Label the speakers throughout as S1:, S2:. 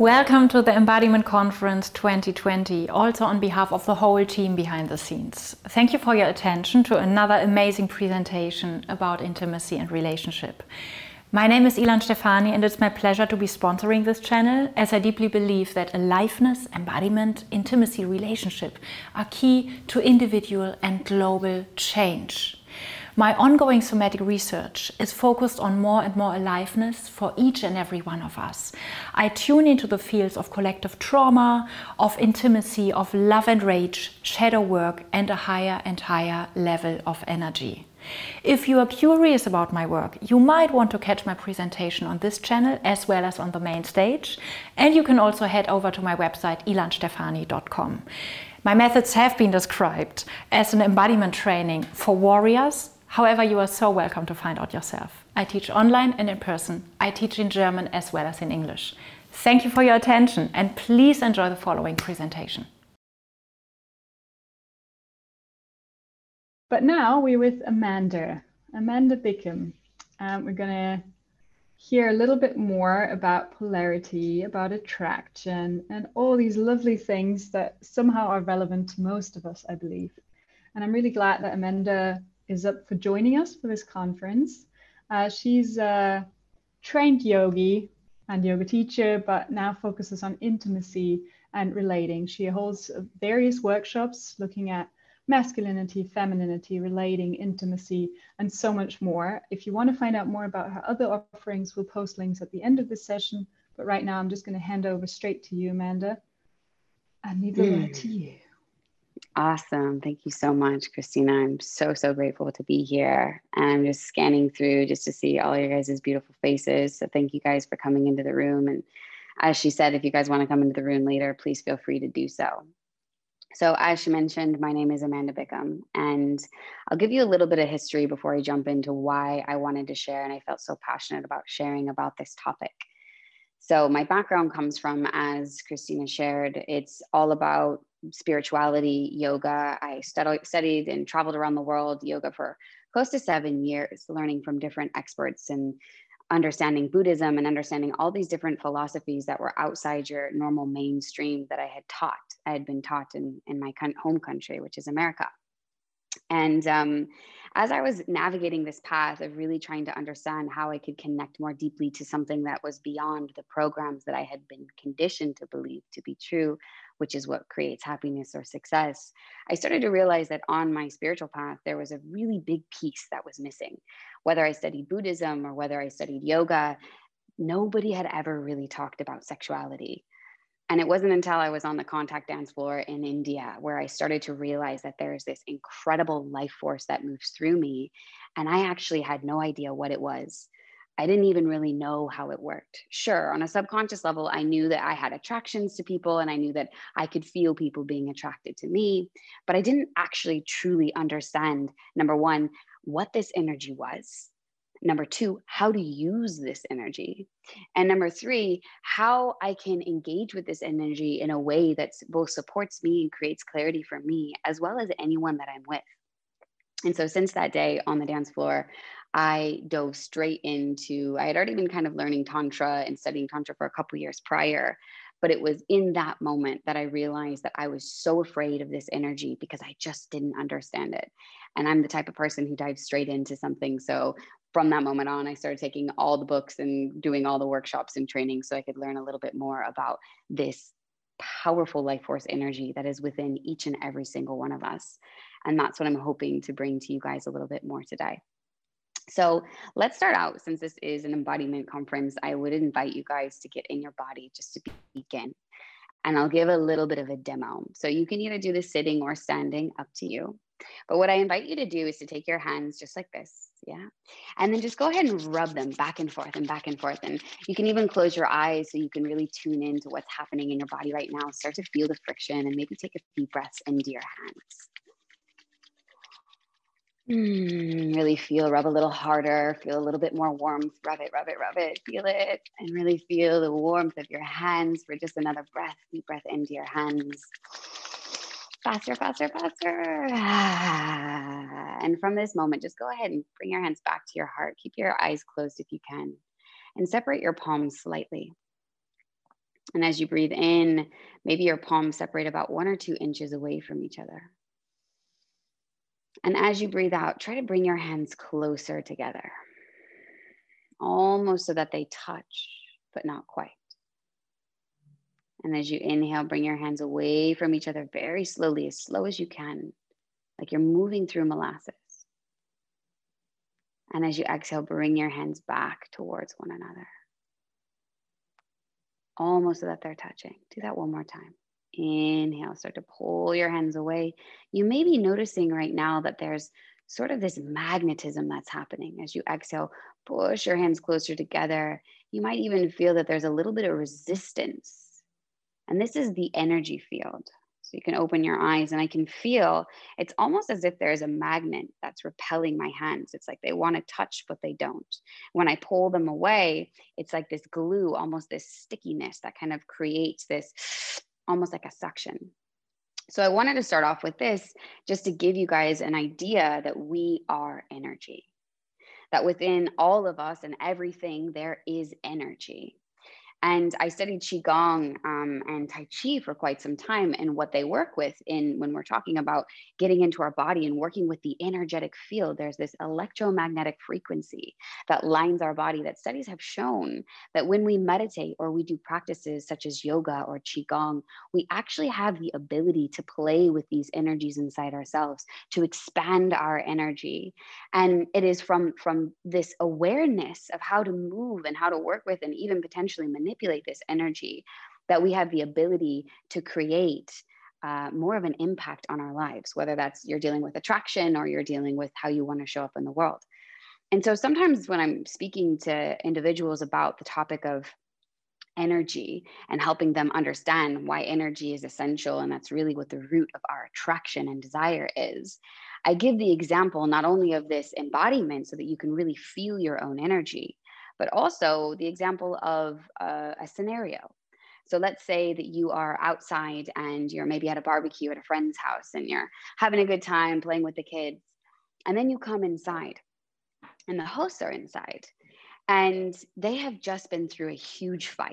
S1: Welcome to the Embodiment Conference 2020, also on behalf of the whole team behind the scenes. Thank you for your attention to another amazing presentation about intimacy and relationship. My name is Ilan Stefani and it's my pleasure to be sponsoring this channel, as I deeply believe that aliveness, embodiment, intimacy, relationship are key to individual and global change. My ongoing somatic research is focused on more and more aliveness for each and every one of us. I tune into the fields of collective trauma, of intimacy, of love and rage, shadow work, and a higher and higher level of energy. If you are curious about my work, you might want to catch my presentation on this channel as well as on the main stage. And you can also head over to my website ilanstefani.com. My methods have been described as an embodiment training for warriors. However, you are so welcome to find out yourself. I teach online and in person. I teach in German as well as in English. Thank you for your attention and please enjoy the following presentation.
S2: But now we're with Amanda Bickham. We're going to hear a little bit more about polarity, about attraction, and all these lovely things that somehow are relevant to most of us, I believe. And I'm really glad that Amanda is up for joining us for this conference. She's a trained yogi and yoga teacher, but now focuses on intimacy and relating. She holds various workshops looking at masculinity, femininity, relating, intimacy, and so much more. If you want to find out more about her other offerings, we'll post links at the end of this session. But right now, I'm just going to hand over straight to you, Amanda, and leave the word to you.
S3: Awesome. Thank you so much, Christina. I'm so grateful to be here. And I'm just scanning through just to see all your guys' beautiful faces. So thank you guys for coming into the room. And as she said, if you guys want to come into the room later, please feel free to do so. So as she mentioned, my name is Amanda Bickham, and I'll give you a little bit of history before I jump into why I wanted to share and I felt so passionate about sharing about this topic. So my background comes from, as Christina shared, it's all about spirituality, yoga. I studied and traveled around the world yoga for close to 7 years, learning from different experts and understanding Buddhism and understanding all these different philosophies that were outside your normal mainstream that I had been taught in my home country, which is America. And as I was navigating this path of really trying to understand how I could connect more deeply to something that was beyond the programs that I had been conditioned to believe to be true, which is what creates happiness or success, I started to realize that on my spiritual path, there was a really big piece that was missing. Whether I studied Buddhism or whether I studied yoga, nobody had ever really talked about sexuality. And it wasn't until I was on the contact dance floor in India where I started to realize that there is this incredible life force that moves through me. And I actually had no idea what it was. I didn't even really know how it worked. Sure, on a subconscious level, I knew that I had attractions to people and I knew that I could feel people being attracted to me, but I didn't actually truly understand, number one, what this energy was. Number two, how to use this energy. And number three, how I can engage with this energy in a way that both supports me and creates clarity for me, as well as anyone that I'm with. And so since that day on the dance floor, I dove straight into, I had already been kind of learning Tantra and studying Tantra for a couple of years prior, but it was in that moment that I realized that I was so afraid of this energy because I just didn't understand it. And I'm the type of person who dives straight into something. So from that moment on, I started taking all the books and doing all the workshops and training so I could learn a little bit more about this powerful life force energy that is within each and every single one of us. And that's what I'm hoping to bring to you guys a little bit more today. So let's start out. Since this is an embodiment conference, I would invite you guys to get in your body just to begin. And I'll give a little bit of a demo. So you can either do this sitting or standing, up to you. But what I invite you to do is to take your hands just like this, yeah? And then just go ahead and rub them back and forth and back and forth. And you can even close your eyes so you can really tune into what's happening in your body right now. Start to feel the friction and maybe take a few breaths into your hands. Really feel, rub a little harder, feel a little bit more warmth, rub it, feel it, and really feel the warmth of your hands for just another breath, deep breath into your hands. Faster. And from this moment, just go ahead and bring your hands back to your heart. Keep your eyes closed if you can, and separate your palms slightly. And as you breathe in, maybe your palms separate about 1 or 2 inches away from each other. And as you breathe out, try to bring your hands closer together, almost so that they touch, but not quite. And as you inhale, bring your hands away from each other very slowly, as slow as you can, like you're moving through molasses. And as you exhale, bring your hands back towards one another, almost so that they're touching. Do that one more time. Inhale, start to pull your hands away. You may be noticing right now that there's sort of this magnetism that's happening. As you exhale, push your hands closer together. You might even feel that there's a little bit of resistance. And this is the energy field. So you can open your eyes and I can feel it's almost as if there's a magnet that's repelling my hands. It's like they want to touch, but they don't. When I pull them away, it's like this glue, almost this stickiness that kind of creates this almost like a suction. So I wanted to start off with this just to give you guys an idea that we are energy, that within all of us and everything, there is energy. And I studied Qigong and Tai Chi for quite some time. And what they work with when we're talking about getting into our body and working with the energetic field, there's this electromagnetic frequency that lines our body that studies have shown that when we meditate or we do practices such as yoga or Qigong, we actually have the ability to play with these energies inside ourselves, to expand our energy. And it is from this awareness of how to move and how to work with and even potentially manipulate this energy that we have the ability to create more of an impact on our lives, whether that's you're dealing with attraction or you're dealing with how you want to show up in the world. And so sometimes when I'm speaking to individuals about the topic of energy and helping them understand why energy is essential, and that's really what the root of our attraction and desire is, I give the example not only of this embodiment so that you can really feel your own energy, but also the example of a scenario. So let's say that you are outside and you're maybe at a barbecue at a friend's house and you're having a good time playing with the kids. And then you come inside and the hosts are inside and they have just been through a huge fight.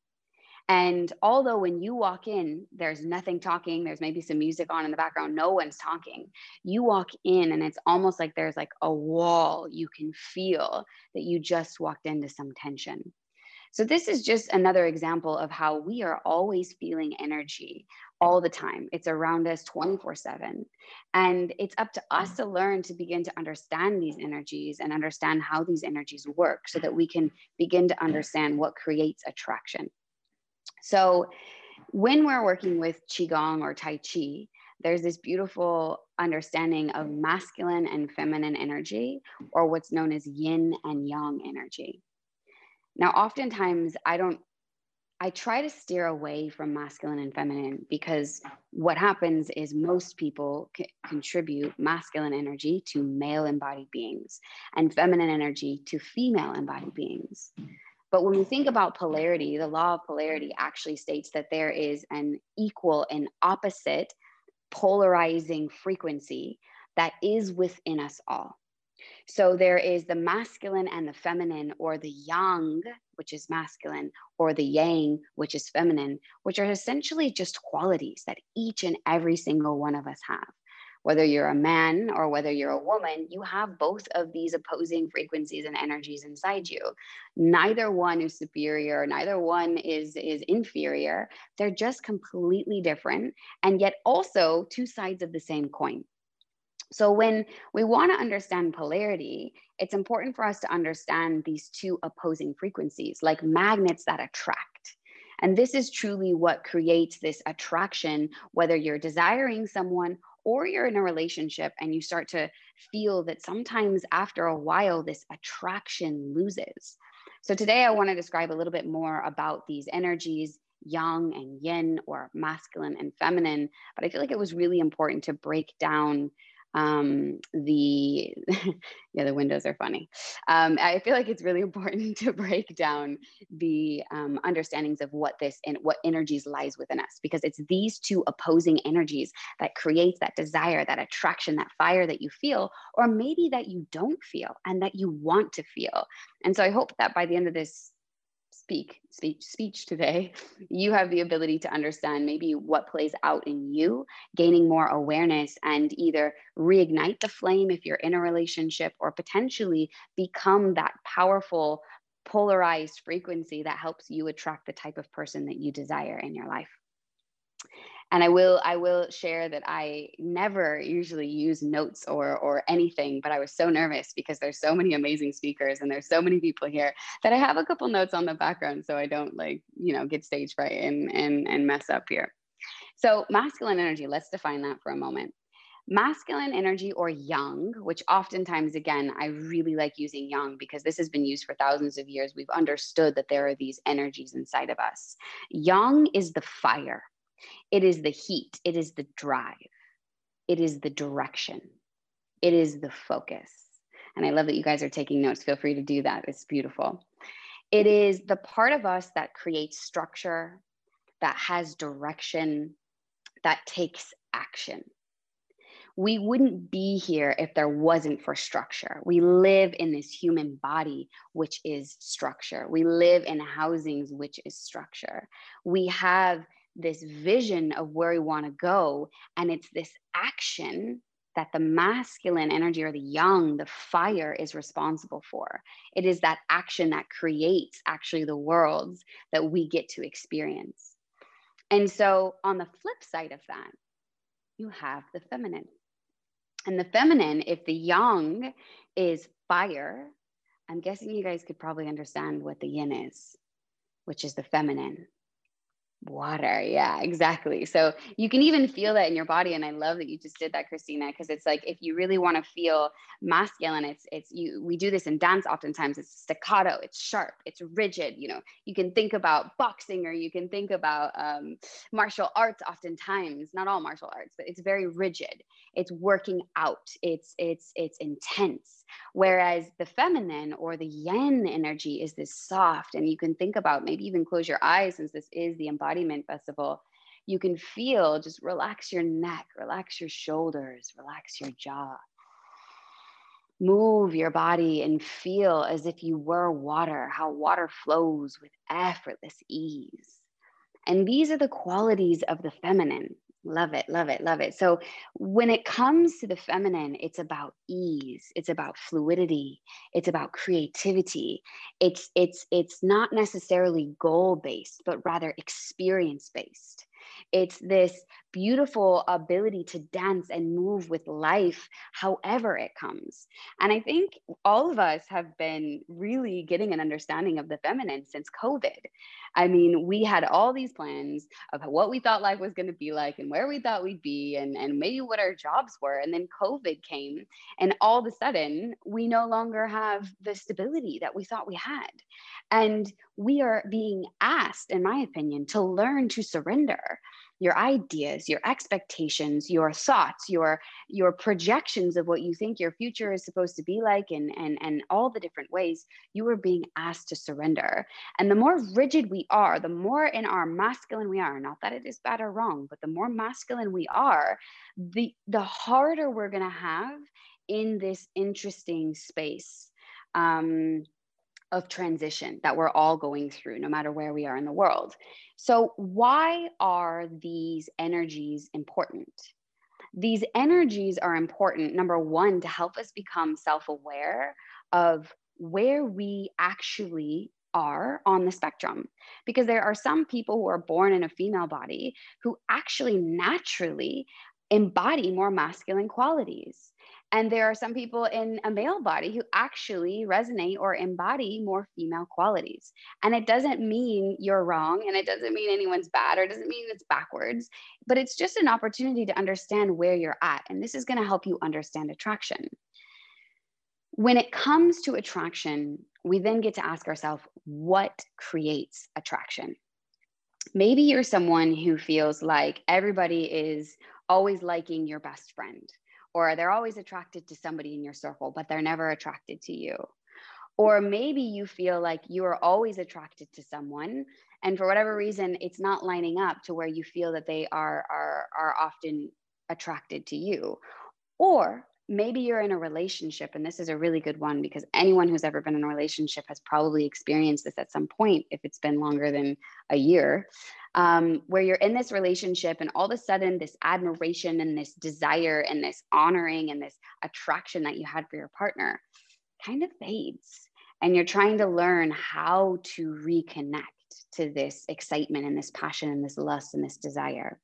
S3: And although when you walk in, there's nothing talking, there's maybe some music on in the background, no one's talking. You walk in and it's almost like there's like a wall. You can feel that you just walked into some tension. So this is just another example of how we are always feeling energy all the time. It's around us 24/7. And it's up to us to learn to begin to understand these energies and understand how these energies work so that we can begin to understand what creates attraction. So when we're working with Qigong or Tai Chi, there's this beautiful understanding of masculine and feminine energy, or what's known as yin and yang energy. Now, oftentimes I try to steer away from masculine and feminine because what happens is most people contribute masculine energy to male embodied beings and feminine energy to female embodied beings. But when we think about polarity, the law of polarity actually states that there is an equal and opposite polarizing frequency that is within us all. So there is the masculine and the feminine, or the yang, which is masculine, or the yang, which is feminine, which are essentially just qualities that each and every single one of us have. Whether you're a man or whether you're a woman, you have both of these opposing frequencies and energies inside you. Neither one is superior, neither one is inferior. They're just completely different, and yet also two sides of the same coin. So when we want to understand polarity, it's important for us to understand these two opposing frequencies, like magnets that attract. And this is truly what creates this attraction, whether you're desiring someone or you're in a relationship and you start to feel that sometimes after a while, this attraction loses. So today I want to describe a little bit more about these energies, yang and yin, or masculine and feminine. But I feel like it was really important to break down the windows are funny. I feel like it's really important to break down the understandings of what energies lies within us, because it's these two opposing energies that creates that desire, that attraction, that fire that you feel, or maybe that you don't feel and that you want to feel. And so I hope that by the end of this speech today, you have the ability to understand maybe what plays out in you, gaining more awareness, and either reignite the flame if you're in a relationship, or potentially become that powerful polarized frequency that helps you attract the type of person that you desire in your life. And I will share that I never usually use notes or anything, but I was so nervous because there's so many amazing speakers and there's so many people here that I have a couple notes on the background so I don't get stage fright and mess up here. So masculine energy, let's define that for a moment. Masculine energy, or yang, which oftentimes, again, I really like using yang because this has been used for thousands of years. We've understood that there are these energies inside of us. Yang is the fire. It is the heat. It is the drive. It is the direction. It is the focus. And I love that you guys are taking notes. Feel free to do that. It's beautiful. It is the part of us that creates structure, that has direction, that takes action. We wouldn't be here if there wasn't for structure. We live in this human body, which is structure. We live in housings, which is structure. We have this vision of where we want to go, and it's this action that the masculine energy, or the yang, the fire, is responsible for. It is that action that creates actually the worlds that we get to experience. And so on the flip side of that, you have the feminine. And the feminine, if the yang is fire, I'm guessing you guys could probably understand what the yin is, which is the feminine. Water. Yeah, exactly. So you can even feel that in your body. And I love that you just did that, Christina, because it's like, if you really want to feel masculine, we do this in dance. Oftentimes it's staccato, it's sharp, it's rigid. You can think about boxing, or you can think about martial arts. Oftentimes, not all martial arts, but it's very rigid. It's working out. It's intense. Whereas the feminine, or the yin energy, is this soft, and you can think about, maybe even close your eyes, since this is the embodiment festival. You can feel, just relax your neck, relax your shoulders, relax your jaw. Move your body and feel as if you were water, how water flows with effortless ease. And these are the qualities of the feminine. Love it, love it, love it. So when it comes to the feminine, it's about ease. It's about fluidity. It's about creativity. It's not necessarily goal-based, but rather experience-based. It's this beautiful ability to dance and move with life, however it comes. And I think all of us have been really getting an understanding of the feminine since COVID. I mean, we had all these plans of what we thought life was going to be like, and where we thought we'd be, and maybe what our jobs were. And then COVID came, and all of a sudden, we no longer have the stability that we thought we had. And we are being asked, in my opinion, to learn to surrender your ideas, your expectations, your thoughts, your projections of what you think your future is supposed to be like, and all the different ways you are being asked to surrender. And the more rigid we are, the more in our masculine we are, not that it is bad or wrong, but the more masculine we are, the harder we're going to have in this interesting space of transition that we're all going through, no matter where we are in the world. So why are these energies important? These energies are important, number one, to help us become self-aware of where we actually are on the spectrum. Because there are some people who are born in a female body who actually naturally embody more masculine qualities. And there are some people in a male body who actually resonate or embody more female qualities. And it doesn't mean you're wrong, and it doesn't mean anyone's bad, or it doesn't mean it's backwards, but it's just an opportunity to understand where you're at. And this is going to help you understand attraction. When it comes to attraction, we then get to ask ourselves, what creates attraction? Maybe you're someone who feels like everybody is always liking your best friend, or they're always attracted to somebody in your circle, but they're never attracted to you. Or maybe you feel like you are always attracted to someone, and for whatever reason, it's not lining up to where you feel that they are often attracted to you. Or maybe you're in a relationship, and this is a really good one because anyone who's ever been in a relationship has probably experienced this at some point, if it's been longer than a year, where you're in this relationship and all of a sudden this admiration and this desire and this honoring and this attraction that you had for your partner kind of fades. And you're trying to learn how to reconnect to this excitement and this passion and this lust and this desire.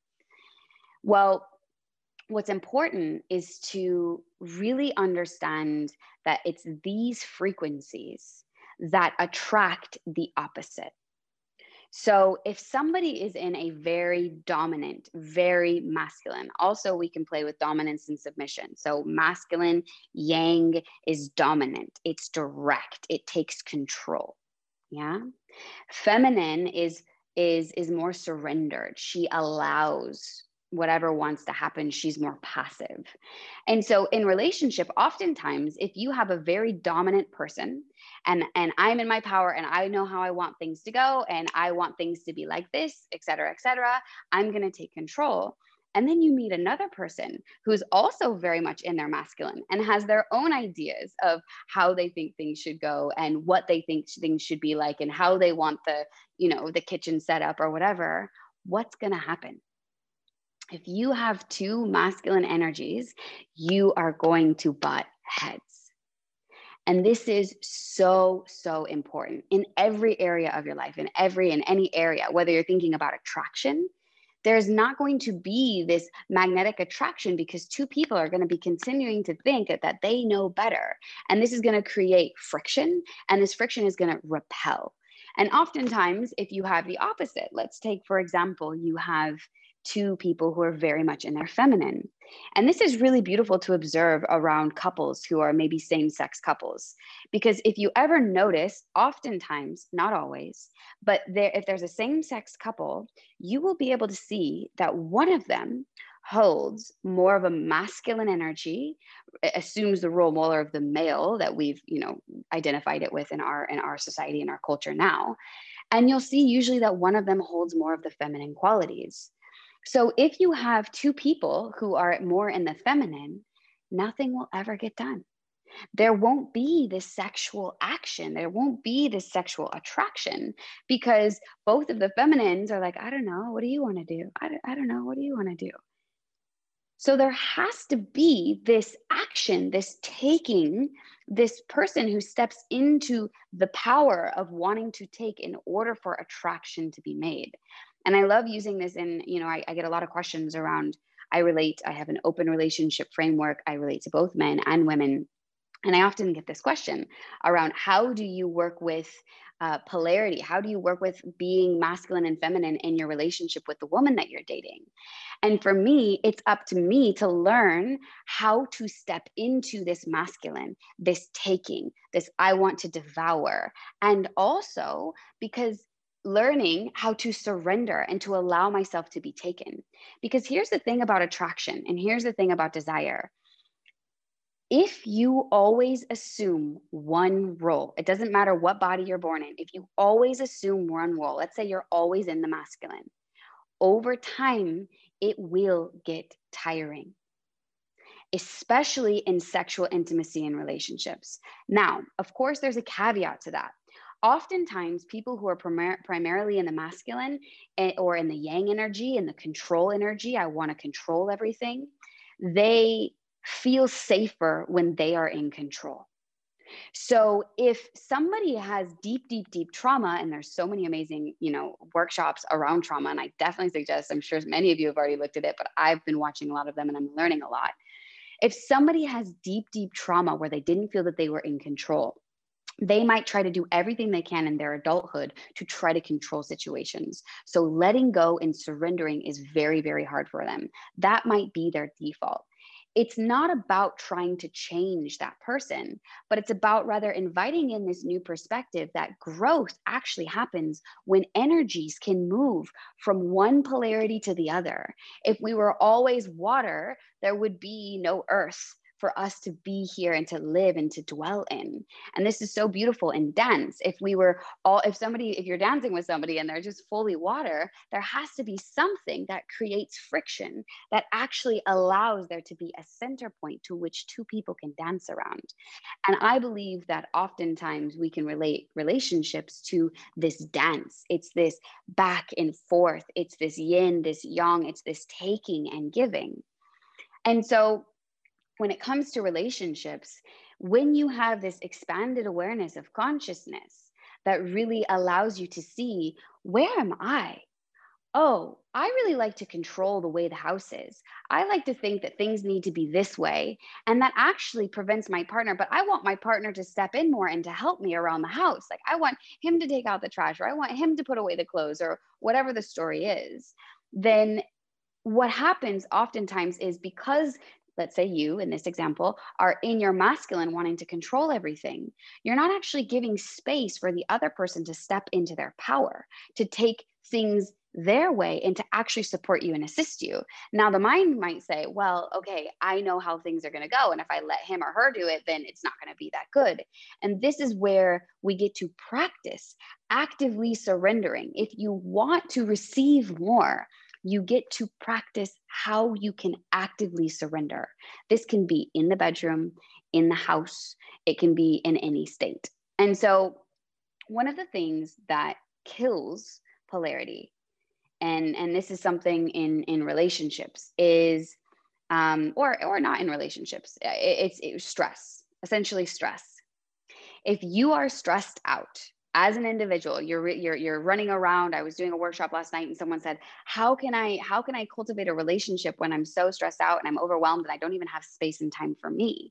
S3: Well, what's important is to really understand that it's these frequencies that attract the opposite. So if somebody is in a very dominant, very masculine, also we can play with dominance and submission. So masculine, yang is dominant, it's direct, it takes control. Yeah. Feminine is more surrendered. She allows whatever wants to happen. She's more passive. And so in relationship, oftentimes, if you have a very dominant person and I'm in my power and I know how I want things to go and I want things to be like this, et cetera, I'm going to take control. And then you meet another person who's also very much in their masculine and has their own ideas of how they think things should go and what they think things should be like and how they want the kitchen set up or whatever. What's going to happen? If you have two masculine energies, you are going to butt heads. And this is so, so important in every area of your life, in any area, whether you're thinking about attraction, there's not going to be this magnetic attraction because two people are going to be continuing to think that they know better. And this is going to create friction, and this friction is going to repel. And oftentimes, if you have the opposite, let's take, for example, you have two people who are very much in their feminine. And this is really beautiful to observe around couples who are maybe same-sex couples. Because if you ever notice, oftentimes, not always, but if there's a same-sex couple, you will be able to see that one of them holds more of a masculine energy, assumes the role more of the male that we've, identified it with in our society, in our culture now. And you'll see usually that one of them holds more of the feminine qualities. So if you have two people who are more in the feminine, nothing will ever get done. There won't be this sexual action. There won't be this sexual attraction because both of the feminines are like, I don't know, what do you want to do? I don't know, what do you want to do? So there has to be this action, this taking, this person who steps into the power of wanting to take in order for attraction to be made. And I love using this in, I get a lot of questions around, I have an open relationship framework. I relate to both men and women. And I often get this question around how do you work with polarity? How do you work with being masculine and feminine in your relationship with the woman that you're dating? And for me, it's up to me to learn how to step into this masculine, this taking, this I want to devour. And also because learning how to surrender and to allow myself to be taken. Because here's the thing about attraction, and here's the thing about desire. If you always assume one role, it doesn't matter what body you're born in, if you always assume one role, let's say you're always in the masculine, over time, it will get tiring, especially in sexual intimacy and relationships. Now, of course, there's a caveat to that. Oftentimes, people who are primarily in the masculine or in the yang energy, in the control energy, I want to control everything, they feel safer when they are in control. So if somebody has deep trauma, and there's so many amazing, workshops around trauma, and I definitely suggest, I'm sure many of you have already looked at it, but I've been watching a lot of them and I'm learning a lot. If somebody has deep trauma where they didn't feel that they were in control, they might try to do everything they can in their adulthood to try to control situations. So letting go and surrendering is very, very hard for them. That might be their default. It's not about trying to change that person, but it's about rather inviting in this new perspective that growth actually happens when energies can move from one polarity to the other. If we were always water, there would be no earth for us to be here and to live and to dwell in. And this is so beautiful in dance. If you're dancing with somebody and they're just fully water, there has to be something that creates friction that actually allows there to be a center point to which two people can dance around. And I believe that oftentimes we can relate relationships to this dance. It's this back and forth. It's this yin, this yang. It's this taking and giving. And so when it comes to relationships, when you have this expanded awareness of consciousness that really allows you to see, where am I? Oh, I really like to control the way the house is. I like to think that things need to be this way. And that actually prevents my partner, but I want my partner to step in more and to help me around the house. Like I want him to take out the trash, or I want him to put away the clothes, or whatever the story is. Then what happens oftentimes is, because let's say you, in this example, are in your masculine wanting to control everything, you're not actually giving space for the other person to step into their power, to take things their way and to actually support you and assist you. Now, the mind might say, well, okay, I know how things are going to go. And if I let him or her do it, then it's not going to be that good. And this is where we get to practice actively surrendering. If you want to receive more, you get to practice how you can actively surrender. This can be in the bedroom, in the house, it can be in any state. And so one of the things that kills polarity, and this is something in relationships, is or not in relationships, it's stress, essentially stress. If you are stressed out as an individual, you're running around. I was doing a workshop last night and someone said, how can I cultivate a relationship when I'm so stressed out and I'm overwhelmed and I don't even have space and time for me?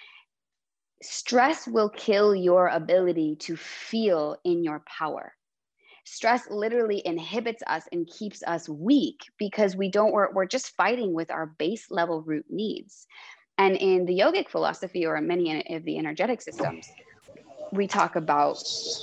S3: Stress will kill your ability to feel in your power. Stress literally inhibits us and keeps us weak because we're just fighting with our base level root needs. And in the yogic philosophy, or in many of the energetic systems, we talk about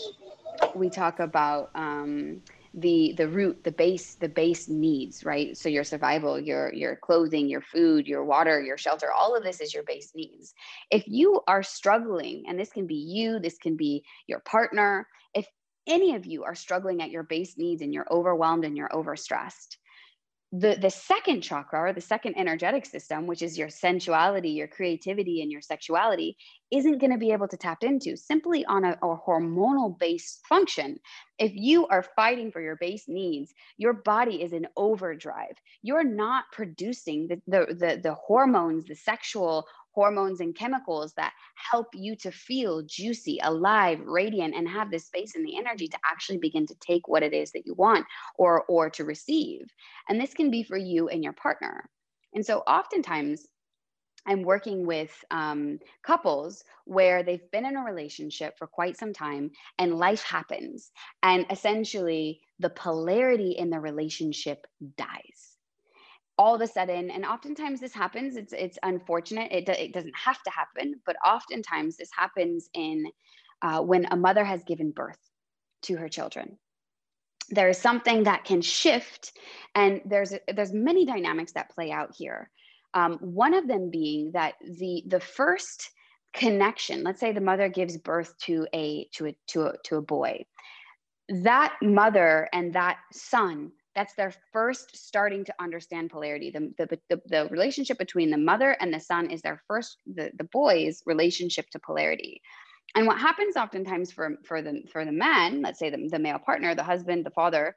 S3: the root, the base needs, right? So your survival, your clothing, your food, your water, your shelter, all of this is your base needs. If you are struggling, and this can be you, this can be your partner, if any of you are struggling at your base needs and you're overwhelmed and you're overstressed, the second chakra, or the second energetic system, which is your sensuality, your creativity, and your sexuality, isn't going to be able to tap into simply on a hormonal based function. If you are fighting for your base needs, your body is in overdrive. You're not producing the hormones, the sexual hormones and chemicals that help you to feel juicy, alive, radiant, and have this space and the energy to actually begin to take what it is that you want or to receive. And this can be for you and your partner. And so oftentimes I'm working with couples where they've been in a relationship for quite some time and life happens. And essentially the polarity in the relationship dies. All of a sudden, and oftentimes this happens, it's unfortunate, it doesn't have to happen, but oftentimes this happens when a mother has given birth to her children. There is something that can shift, and there's many dynamics that play out here. One of them being that the first connection, let's say the mother gives birth to a boy, that mother and that son, that's their first starting to understand polarity. The relationship between the mother and the son is their first, the boy's relationship to polarity. And what happens oftentimes for the man, let's say the male partner, the husband, the father,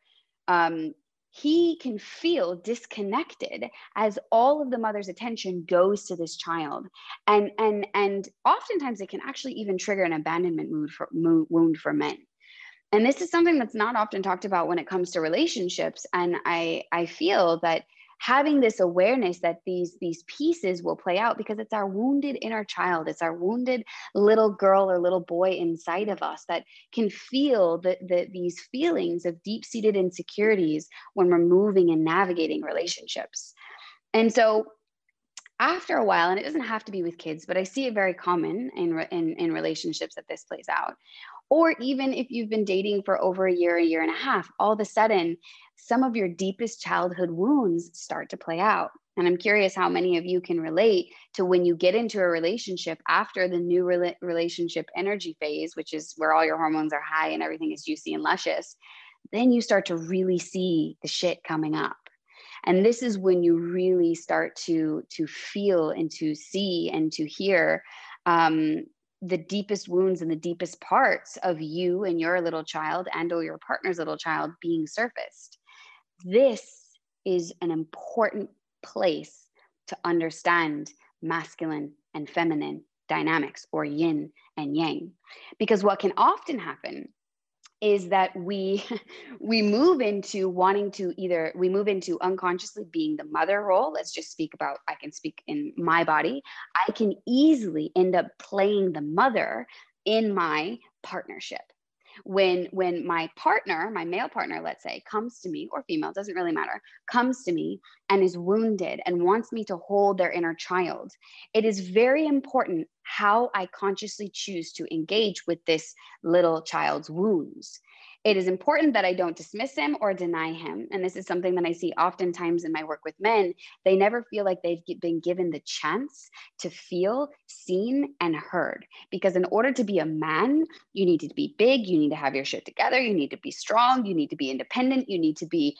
S3: he can feel disconnected as all of the mother's attention goes to this child. And oftentimes it can actually even trigger an abandonment wound for men. And this is something that's not often talked about when it comes to relationships. And I feel that having this awareness that these pieces will play out, because it's our wounded inner child, it's our wounded little girl or little boy inside of us that can feel these feelings of deep-seated insecurities when we're moving and navigating relationships. And so after a while, and it doesn't have to be with kids, but I see it very common in relationships that this plays out. Or even if you've been dating for over a year and a half, all of a sudden, some of your deepest childhood wounds start to play out. And I'm curious how many of you can relate to when you get into a relationship after the new relationship energy phase, which is where all your hormones are high and everything is juicy and luscious. Then you start to really see the shit coming up. And this is when you really start to feel and to see and to hear the deepest wounds and the deepest parts of you and your little child and or your partner's little child being surfaced. This is an important place to understand masculine and feminine dynamics, or yin and yang. Because what can often happen is that we move into unconsciously being the mother role. Let's just speak about, I can speak in my body. I can easily end up playing the mother in my partnership. When my partner, my male partner, let's say, comes to me, or female, doesn't really matter, comes to me and is wounded and wants me to hold their inner child, it is very important how I consciously choose to engage with this little child's wounds. It is important that I don't dismiss him or deny him. And this is something that I see oftentimes in my work with men. They never feel like they've been given the chance to feel seen and heard. Because in order to be a man, you need to be big, you need to have your shit together, you need to be strong, you need to be independent, you need to be,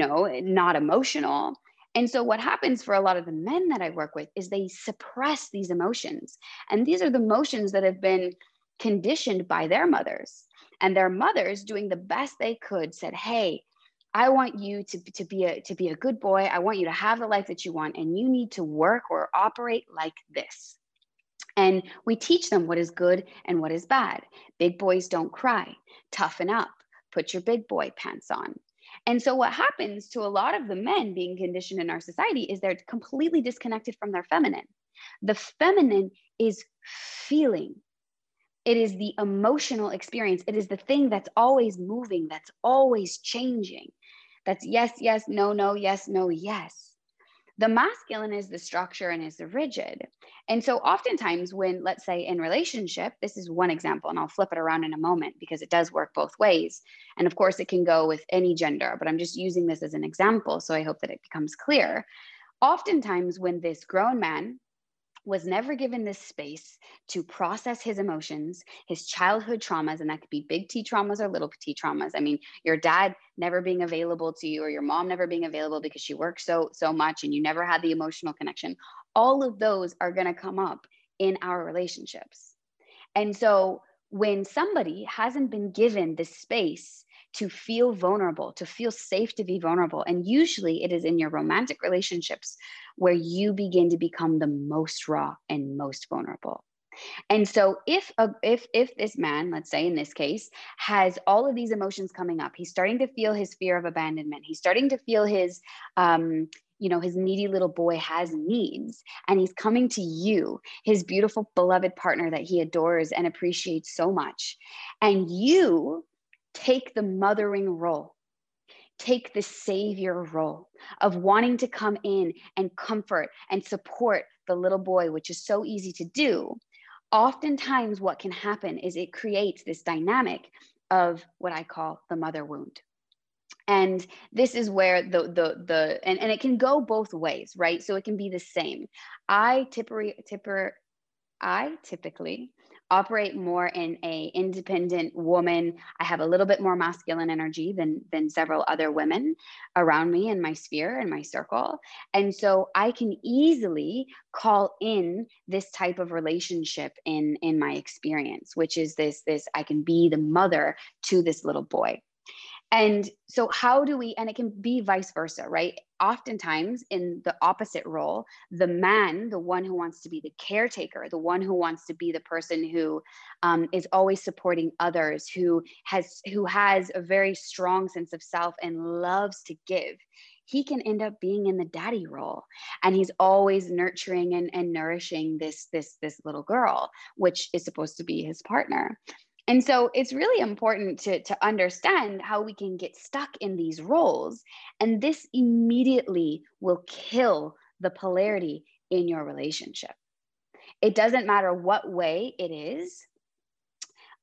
S3: not emotional. And so what happens for a lot of the men that I work with is they suppress these emotions. And these are the emotions that have been conditioned by their mothers. And their mothers, doing the best they could, said, hey, I want you to be a good boy. I want you to have the life that you want, and you need to work or operate like this. And we teach them what is good and what is bad. Big boys don't cry. Toughen up. Put your big boy pants on. And so what happens to a lot of the men being conditioned in our society is they're completely disconnected from their feminine. The feminine is feeling. It is the emotional experience. It is the thing that's always moving, that's always changing. That's yes, yes, no, no, yes, no, yes. The masculine is the structure and is the rigid. And so oftentimes when, let's say in relationship, this is one example, and I'll flip it around in a moment because it does work both ways. And of course it can go with any gender, but I'm just using this as an example. So I hope that it becomes clear. Oftentimes when this grown man was never given this space to process his emotions, his childhood traumas, and that could be big T traumas or little T traumas. I mean, your dad never being available to you, or your mom never being available because she worked so much and you never had the emotional connection. All of those are going to come up in our relationships. And so when somebody hasn't been given the space to feel vulnerable, to feel safe to be vulnerable, and usually it is in your romantic relationships where you begin to become the most raw and most vulnerable. And so if this man, let's say in this case, has all of these emotions coming up, he's starting to feel his fear of abandonment, he's starting to feel his his needy little boy has needs, and he's coming to you, his beautiful beloved partner that he adores and appreciates so much, and you take the mothering role, take the savior role of wanting to come in and comfort and support the little boy, which is so easy to do. Oftentimes what can happen is it creates this dynamic of what I call the mother wound. And this is where and it can go both ways, right? So it can be the same. I typically operate more in a independent woman. I have a little bit more masculine energy than several other women around me in my sphere and my circle. And so I can easily call in this type of relationship in my experience, which is this I can be the mother to this little boy. And so how do we, and it can be vice versa, right? Oftentimes in the opposite role, the man, the one who wants to be the caretaker, the one who wants to be the person who is always supporting others, who has a very strong sense of self and loves to give, he can end up being in the daddy role. And he's always nurturing and nourishing this little girl, which is supposed to be his partner. And so it's really important to understand how we can get stuck in these roles. And this immediately will kill the polarity in your relationship. It doesn't matter what way it is.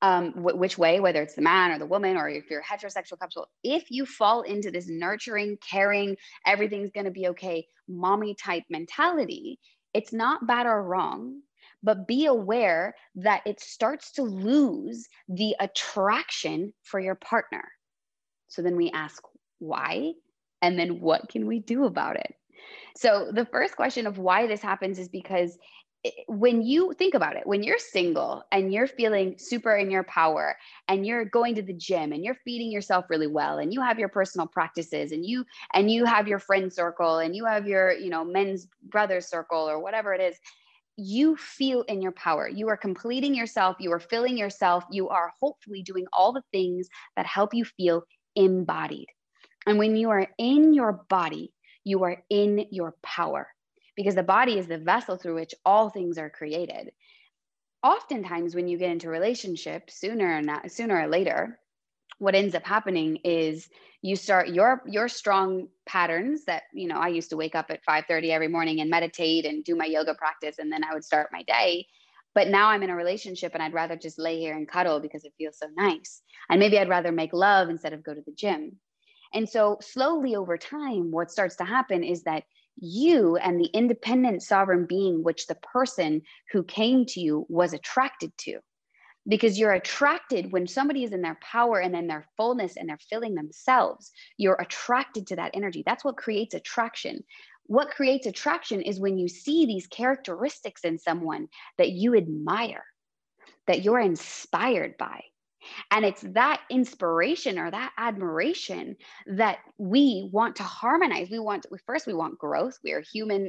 S3: which way, whether it's the man or the woman, or if you're a heterosexual couple, if you fall into this nurturing, caring, everything's going to be okay, mommy type mentality, it's not bad or wrong, but be aware that it starts to lose the attraction for your partner. So then we ask why, and then what can we do about it? So the first question of why this happens is because when you think about it, when you're single and you're feeling super in your power and you're going to the gym and you're feeding yourself really well and you have your personal practices and you have your friend circle and you have your, men's brothers circle or whatever it is, you feel in your power. You are completing yourself. You are filling yourself. You are hopefully doing all the things that help you feel embodied. And when you are in your body, you are in your power, because the body is the vessel through which all things are created. Oftentimes, when you get into relationships, sooner or later, what ends up happening is you start your strong patterns that, I used to wake up at 5:30 every morning and meditate and do my yoga practice, and then I would start my day. But now I'm in a relationship and I'd rather just lay here and cuddle because it feels so nice. And maybe I'd rather make love instead of go to the gym. And so slowly over time, what starts to happen is that you and the independent sovereign being, which the person who came to you was attracted to, because you're attracted when somebody is in their power and in their fullness and they're filling themselves, you're attracted to that energy. That's what creates attraction. What creates attraction is when you see these characteristics in someone that you admire, that you're inspired by. And it's that inspiration or that admiration that we want to harmonize. We want growth. We are humans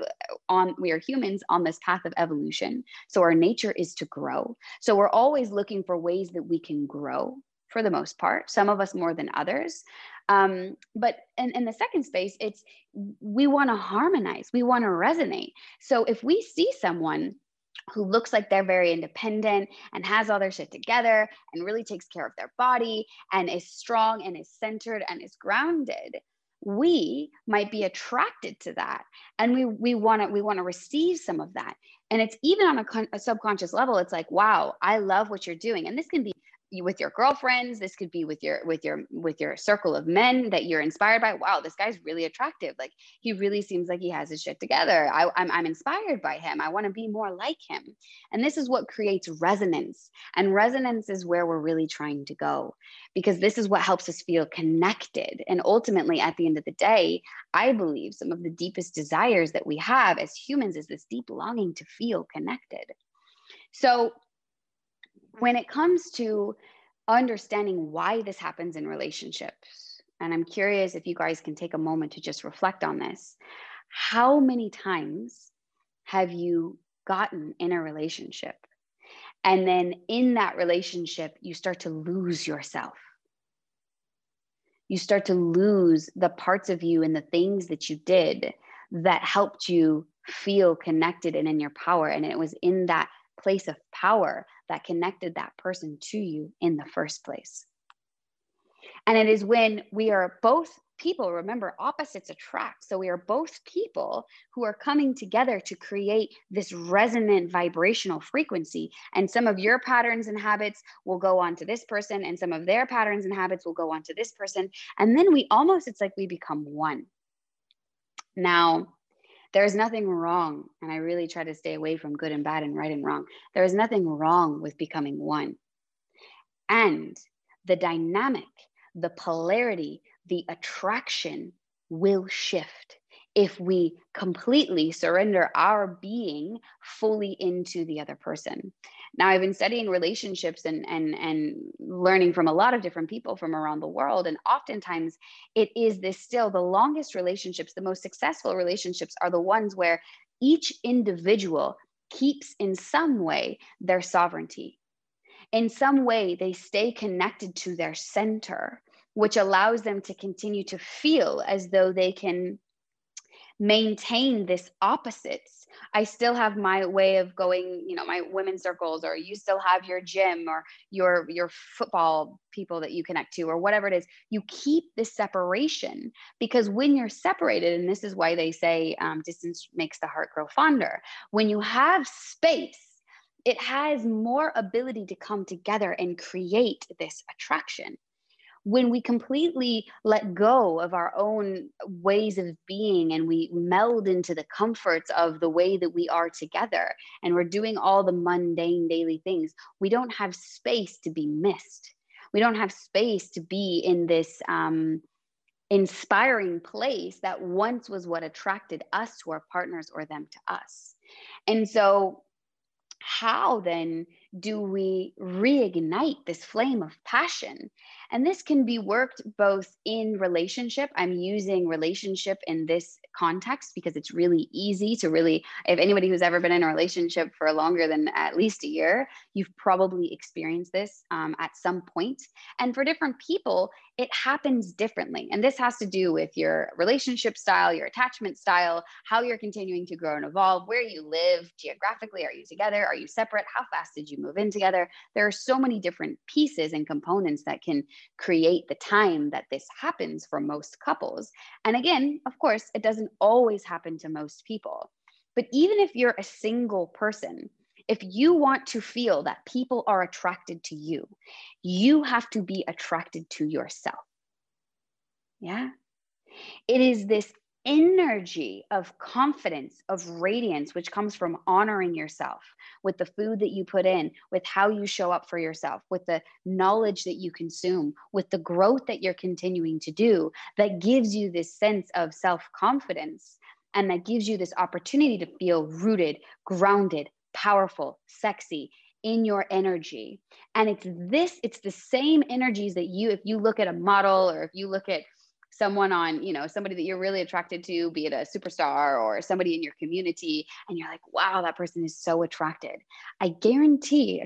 S3: on this path of evolution. So our nature is to grow. So we're always looking for ways that we can grow, for the most part, some of us more than others. But in the second space, we want to harmonize. We want to resonate. So if we see someone who looks like they're very independent and has all their shit together and really takes care of their body and is strong and is centered and is grounded, we might be attracted to that. And we want to receive some of that. And it's even on a subconscious level. It's like, wow, I love what you're doing. And this can be with your girlfriends. This could be with your circle of men that you're inspired by. Wow, this guy's really attractive. Like, he really seems like he has his shit together. I'm inspired by him. I want to be more like him. And this is what creates resonance. And resonance is where we're really trying to go, because this is what helps us feel connected. And ultimately, at the end of the day, I believe some of the deepest desires that we have as humans is this deep longing to feel connected. So when it comes to understanding why this happens in relationships, and I'm curious if you guys can take a moment to just reflect on this, how many times have you gotten in a relationship and then in that relationship, you start to lose yourself? You start to lose the parts of you and the things that you did that helped you feel connected and in your power. And it was in that place of power that connected that person to you in the first place. And it is when we are both people, remember, opposites attract. So we are both people who are coming together to create this resonant vibrational frequency. And some of your patterns and habits will go on to this person, and some of their patterns and habits will go on to this person. And then it's like we become one. Now, there's nothing wrong, and I really try to stay away from good and bad and right and wrong. There is nothing wrong with becoming one. And the dynamic, the polarity, the attraction will shift if we completely surrender our being fully into the other person. Now, I've been studying relationships and learning from a lot of different people from around the world. And oftentimes it is the longest relationships, the most successful relationships are the ones where each individual keeps in some way their sovereignty. In some way, they stay connected to their center, which allows them to continue to feel as though they can maintain this opposites. I still have my way of going, my women's circles, or you still have your gym or your football people that you connect to, or whatever it is. You keep this separation, because when you're separated, and this is why they say distance makes the heart grow fonder. When you have space it has more ability to come together and create this attraction. When we completely let go of our own ways of being and we meld into the comforts of the way that we are together, and we're doing all the mundane daily things, we don't have space to be missed. We don't have space to be in this inspiring place that once was what attracted us to our partners or them to us. And so, how then do we reignite this flame of passion? And this can be worked both in relationship. I'm using relationship in this context because it's really easy to really, if anybody who's ever been in a relationship for longer than at least a year, you've probably experienced this at some point. And for different people, it happens differently. And this has to do with your relationship style, your attachment style, how you're continuing to grow and evolve, where you live geographically. Are you together? Are you separate? How fast did you move in together? There are so many different pieces and components that can create the time that this happens for most couples. And again, of course, it doesn't always happen to most people. But even if you're a single person, if you want to feel that people are attracted to you, you have to be attracted to yourself. Yeah. It is this energy of confidence, of radiance, which comes from honoring yourself with the food that you put in, with how you show up for yourself, with the knowledge that you consume, with the growth that you're continuing to do, that gives you this sense of self-confidence. And that gives you this opportunity to feel rooted, grounded, powerful, sexy in your energy. And it's the same energies that if you look at a model, or if you look at someone on, somebody that you're really attracted to, be it a superstar or somebody in your community, and you're like, wow, that person is so attractive, I guarantee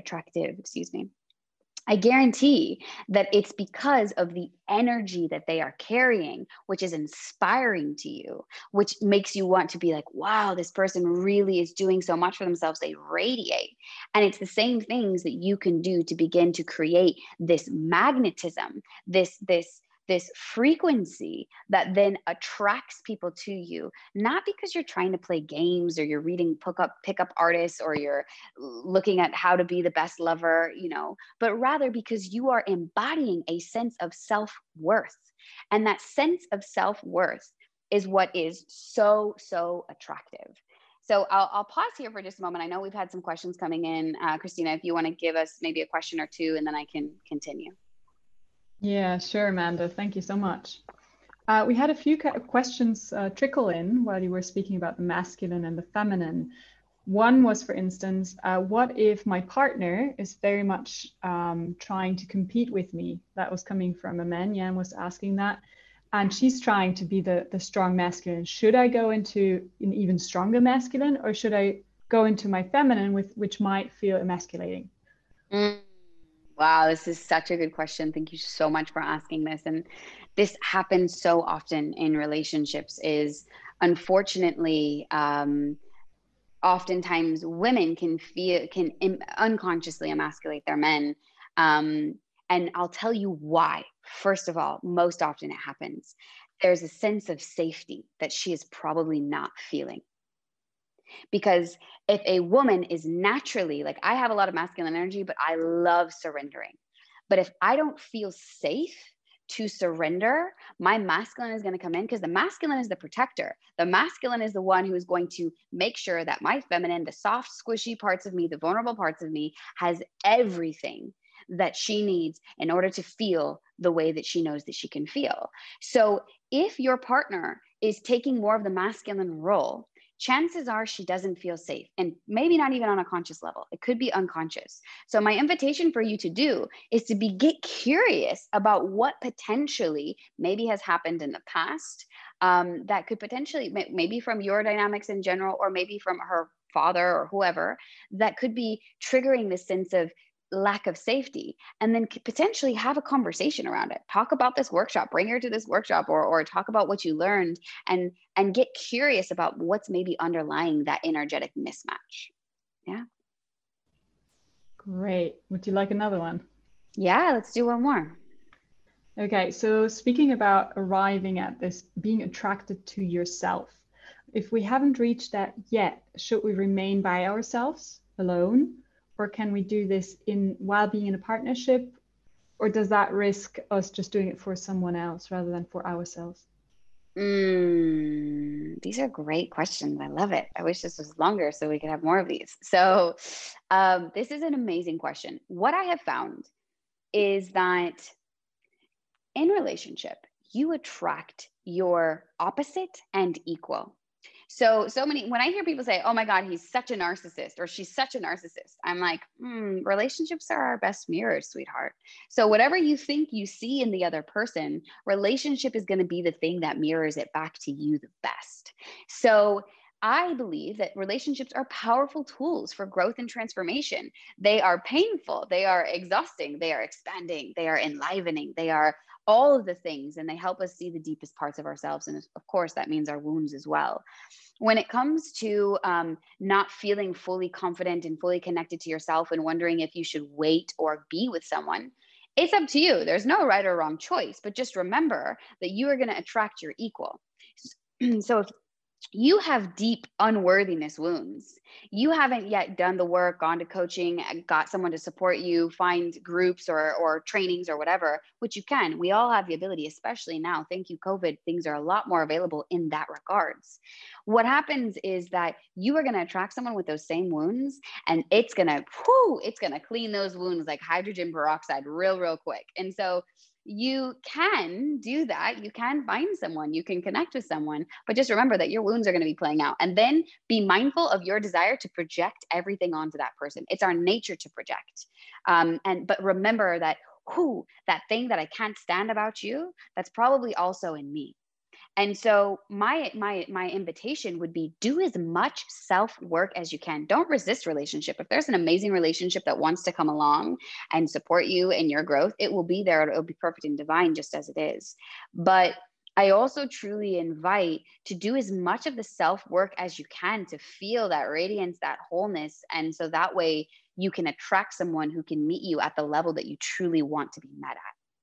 S3: that it's because of the energy that they are carrying, which is inspiring to you, which makes you want to be like, wow, this person really is doing so much for themselves. They radiate. And it's the same things that you can do to begin to create this magnetism, this frequency that then attracts people to you, not because you're trying to play games or you're reading pickup artists or you're looking at how to be the best lover, but rather because you are embodying a sense of self-worth. And that sense of self-worth is what is so, so attractive. So I'll pause here for just a moment. I know we've had some questions coming in. Christina, if you want to give us maybe a question or two, and then I can continue.
S2: Yeah, sure, Amanda. Thank you so much. We had a few questions trickle in while you were speaking about the masculine and the feminine. One was, for instance, what if my partner is very much trying to compete with me? That was coming from a man. Jan was asking that. And she's trying to be the strong masculine. Should I go into an even stronger masculine, or should I go into my feminine, which might feel emasculating?
S3: Wow, this is such a good question. Thank you so much for asking this. And this happens so often in relationships, is unfortunately, oftentimes women can unconsciously emasculate their men. And I'll tell you why. First of all, most often it happens. There's a sense of safety that she is probably not feeling. Because if a woman is naturally, like, I have a lot of masculine energy, but I love surrendering. But if I don't feel safe to surrender, my masculine is going to come in, because the masculine is the protector. The masculine is the one who is going to make sure that my feminine, the soft, squishy parts of me, the vulnerable parts of me, has everything that she needs in order to feel the way that she knows that she can feel. So if your partner is taking more of the masculine role, chances are she doesn't feel safe, and maybe not even on a conscious level. It could be unconscious. So my invitation for you to do is to get curious about what potentially maybe has happened in the past, that could potentially, maybe from your dynamics in general, or maybe from her father or whoever, that could be triggering this sense of lack of safety, and then potentially have a conversation around it. Talk about this workshop, bring her to this workshop, or talk about what you learned, and get curious about what's maybe underlying that energetic mismatch. Yeah.
S2: Great. Would you like another one?
S3: Yeah, let's do one more.
S2: Okay, so speaking about arriving at this being attracted to yourself, if we haven't reached that yet, should we remain by ourselves alone, or can we do this while being in a partnership? Or does that risk us just doing it for someone else rather than for ourselves?
S3: These are great questions. I love it. I wish this was longer so we could have more of these. So this is an amazing question. What I have found is that in relationship, you attract your opposite and equal. So many, when I hear people say, oh my God, he's such a narcissist or she's such a narcissist, I'm like, relationships are our best mirrors, sweetheart. So whatever you think you see in the other person, relationship is going to be the thing that mirrors it back to you the best. So I believe that relationships are powerful tools for growth and transformation. They are painful, they are exhausting, they are expanding, they are enlivening, they are all of the things, and they help us see the deepest parts of ourselves. And of course, that means our wounds as well. When it comes to not feeling fully confident and fully connected to yourself and wondering if you should wait or be with someone, it's up to you. There's no right or wrong choice, but just remember that you are going to attract your equal. So if you have deep unworthiness wounds, you haven't yet done the work, gone to coaching, got someone to support you, find groups or trainings or whatever, which you can. We all have the ability, especially now. Thank you, COVID. Things are a lot more available in that regards. What happens is that you are going to attract someone with those same wounds, and it's going to clean those wounds like hydrogen peroxide real quick. And so you can do that. You can find someone, you can connect with someone, but just remember that your wounds are going to be playing out. And then be mindful of your desire to project everything onto that person. It's our nature to project. But remember that that thing that I can't stand about you, that's probably also in me. And so my invitation would be, do as much self-work as you can. Don't resist relationship. If there's an amazing relationship that wants to come along and support you in your growth, it will be there. It'll be perfect and divine just as it is. But I also truly invite to do as much of the self-work as you can to feel that radiance, that wholeness. And so that way you can attract someone who can meet you at the level that you truly want to be met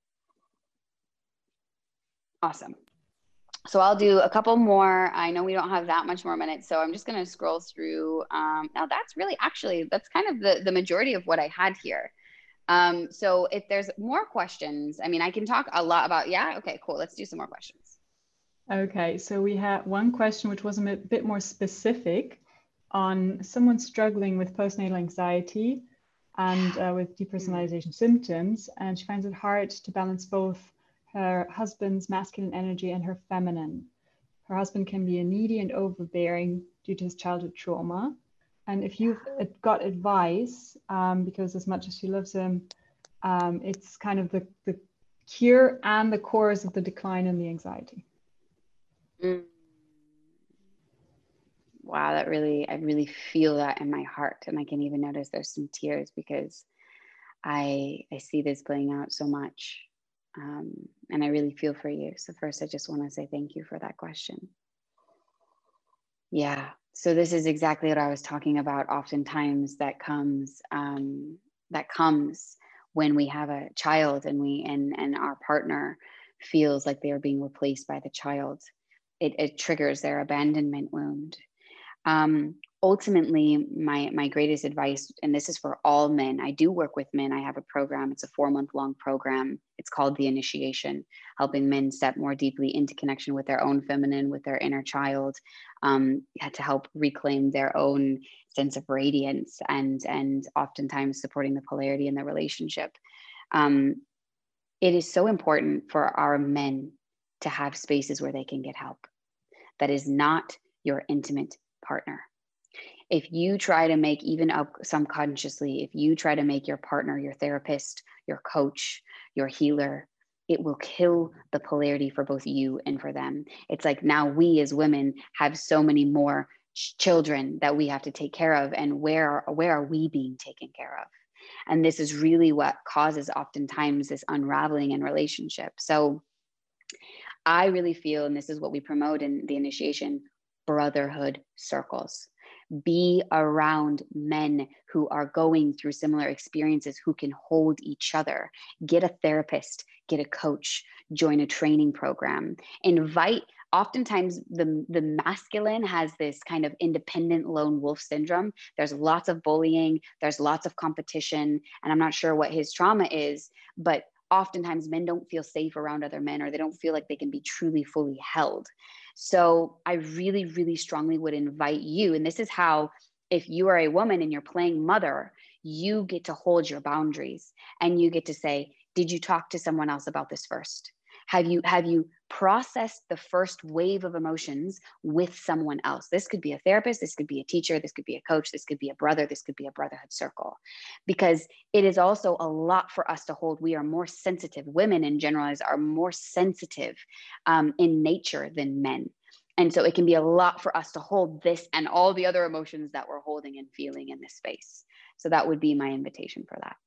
S3: at. Awesome. So I'll do a couple more. I know we don't have that much more minutes, so I'm just going to scroll through. Now that's really, actually, that's kind of the majority of what I had here. So if there's more questions, I mean, I can talk a lot about, yeah, okay, cool. Let's do some more questions.
S2: Okay, so we had one question which was a bit more specific on someone struggling with postnatal anxiety and with depersonalization symptoms, and she finds it hard to balance both her husband's masculine energy and her feminine. Her husband can be needy and overbearing due to his childhood trauma. And if you've got advice, because as much as she loves him, it's kind of the cure and the cause of the decline in the anxiety.
S3: Wow, I really feel that in my heart. And I can even notice there's some tears because I see this playing out so much. And I really feel for you. So first, I just want to say thank you for that question. Yeah. So this is exactly what I was talking about. Oftentimes that comes when we have a child and our partner feels like they are being replaced by the child. It triggers their abandonment wound. Ultimately, my greatest advice, and this is for all men, I do work with men. I have a program. It's a 4-month-long program. It's called The Initiation, helping men step more deeply into connection with their own feminine, with their inner child, to help reclaim their own sense of radiance and oftentimes supporting the polarity in the relationship. It is so important for our men to have spaces where they can get help. That is not your intimate partner. If you try to make, even subconsciously, if you try to make your partner your therapist, your coach, your healer, it will kill the polarity for both you and for them. It's like now we as women have so many more children that we have to take care of. And where are we being taken care of? And this is really what causes oftentimes this unraveling in relationship. So I really feel, and this is what we promote in The Initiation, brotherhood circles. Be around men who are going through similar experiences, who can hold each other. Get a therapist, get a coach, join a training program. Invite oftentimes the masculine has this kind of independent lone wolf syndrome. There's lots of bullying, there's lots of competition, and I'm not sure what his trauma is, but oftentimes men don't feel safe around other men, or they don't feel like they can be truly fully held. So I really, really strongly would invite you, and this is how, if you are a woman and you're playing mother, you get to hold your boundaries, and you get to say, did you talk to someone else about this first? Have you processed the first wave of emotions with someone else? This could be a therapist, this could be a teacher, this could be a coach, this could be a brother, this could be a brotherhood circle. Because it is also a lot for us to hold. We are more sensitive. Women in general are more sensitive in nature than men. And so it can be a lot for us to hold this and all the other emotions that we're holding and feeling in this space. So that would be my invitation for that.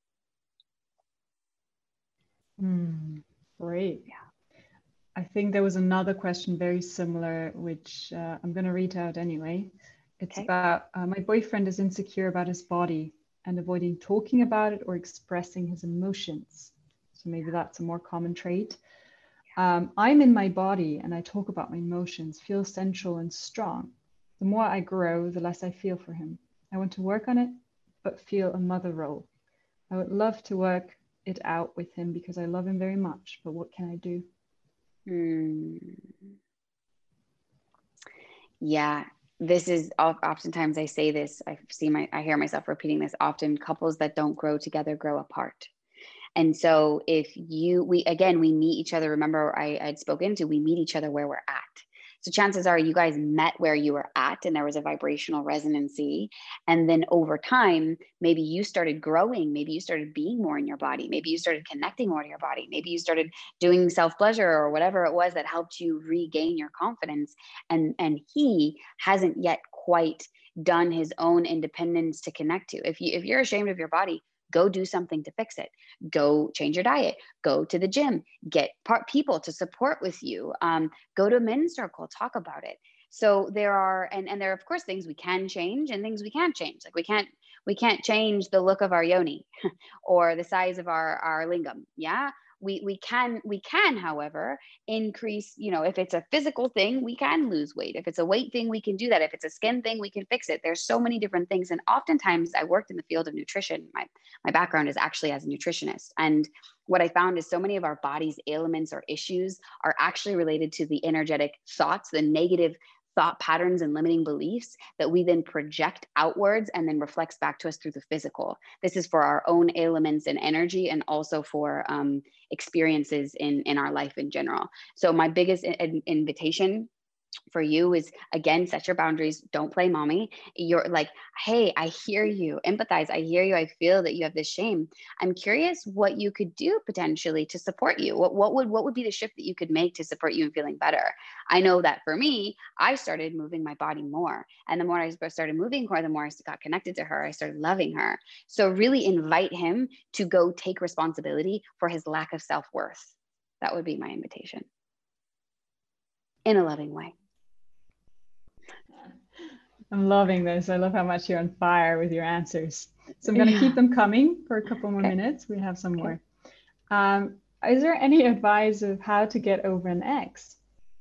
S2: Great. Yeah. I think there was another question very similar, which I'm going to read out anyway. It's about my boyfriend is insecure about his body and avoiding talking about it or expressing his emotions. So maybe that's a more common trait. I'm in my body and I talk about my emotions, feel sensual and strong. The more I grow, the less I feel for him. I want to work on it, but feel a mother role. I would love to work it out with him because I love him very much, but what can I do?
S3: Yeah, this is oftentimes I say this, I hear myself repeating this often. Couples that don't grow together grow apart. And so if we meet each other. Remember, I'd spoken to, we meet each other where we're at. So chances are you guys met where you were at and there was a vibrational resonancy. And then over time, maybe you started growing, maybe you started being more in your body, maybe you started connecting more to your body, maybe you started doing self-pleasure or whatever it was that helped you regain your confidence. And he hasn't yet quite done his own independence to connect to. If you're ashamed of your body, go do something to fix it. Go change your diet. Go to the gym. Get people to support with you. Go to a men's circle. Talk about it. So there are, and there are of course things we can change and things we can't change. Like we can't change the look of our yoni or the size of our lingam. Yeah. We can, however, increase, if it's a physical thing, we can lose weight. If it's a weight thing, we can do that. If it's a skin thing, we can fix it. There's so many different things. And oftentimes I worked in the field of nutrition. My background is actually as a nutritionist. And what I found is so many of our body's ailments or issues are actually related to the energetic thoughts, the negative thought patterns and limiting beliefs that we then project outwards and then reflects back to us through the physical. This is for our own ailments and energy, and also for experiences in our life in general. So my biggest invitation for you is, again, set your boundaries. Don't play mommy. You're like, hey, I hear you, empathize. I hear you. I feel that you have this shame. I'm curious what you could do potentially to support you. What would be the shift that you could make to support you in feeling better? I know that for me, I started moving my body more. And the more I started moving her, the more I got connected to her. I started loving her. So really invite him to go take responsibility for his lack of self-worth. That would be my invitation, in a loving way.
S2: I'm loving this. I love how much you're on fire with your answers. So I'm going to keep them coming for a couple more minutes. We have some more. Is there any advice of how to get over an ex?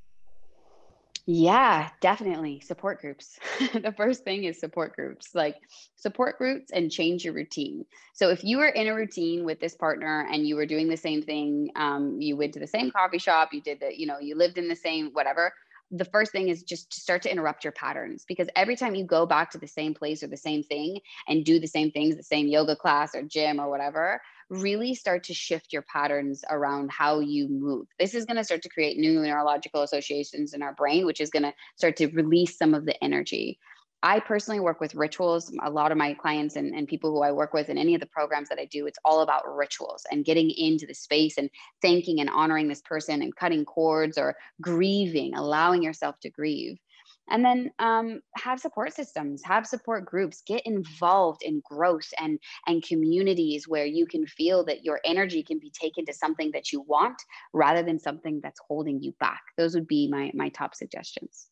S3: Yeah, definitely. Support groups. The first thing is support groups, like support groups, and change your routine. So if you were in a routine with this partner and you were doing the same thing, you went to the same coffee shop, you did the, you lived in the same, whatever. The first thing is just to start to interrupt your patterns, because every time you go back to the same place or the same thing and do the same things, the same yoga class or gym or whatever, really start to shift your patterns around how you move. This is going to start to create new neurological associations in our brain, which is going to start to release some of the energy. I personally work with rituals. A lot of my clients and people who I work with in any of the programs that I do, it's all about rituals and getting into the space and thanking and honoring this person and cutting cords or grieving, allowing yourself to grieve. And then have support systems, have support groups, get involved in growth and communities where you can feel that your energy can be taken to something that you want rather than something that's holding you back. Those would be my top suggestions.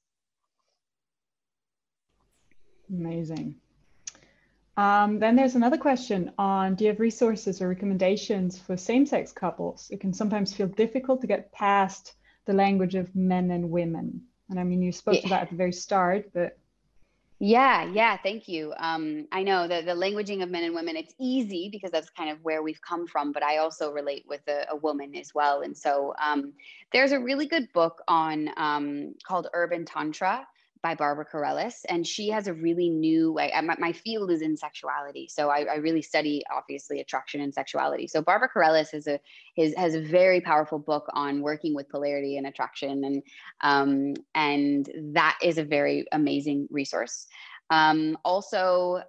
S2: Amazing. Then there's another question on, do you have resources or recommendations for same-sex couples? It can sometimes feel difficult to get past the language of men and women. And I mean, you spoke to that at the very start, but
S3: yeah, thank you. I know that the languaging of men and women, it's easy because that's kind of where we've come from, but I also relate with a woman as well. And so there's a really good book on called Urban Tantra by Barbara Carrellis, and she has a really new, my field is in sexuality. So I really study, obviously, attraction and sexuality. So Barbara Carrellis has a very powerful book on working with polarity and attraction. And that is a very amazing resource. Also,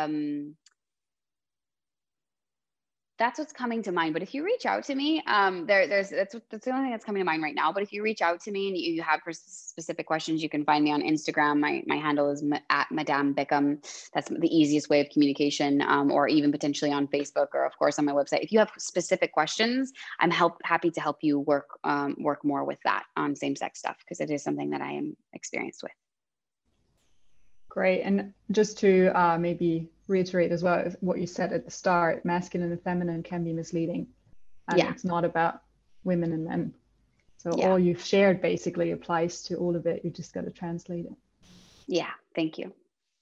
S3: that's what's coming to mind. But if you reach out to me, that's the only thing that's coming to mind right now. But if you reach out to me and you have specific questions, you can find me on Instagram. My handle is at Madame Bickham. That's the easiest way of communication, or even potentially on Facebook, or of course on my website. If you have specific questions, I'm happy to help you work more with that on same-sex stuff, because it is something that I am experienced with.
S2: Great. And just to maybe reiterate as well what you said at the start, masculine and feminine can be misleading. And it's not about women and men. So all you've shared basically applies to all of it. You just got to translate it.
S3: Yeah, thank you.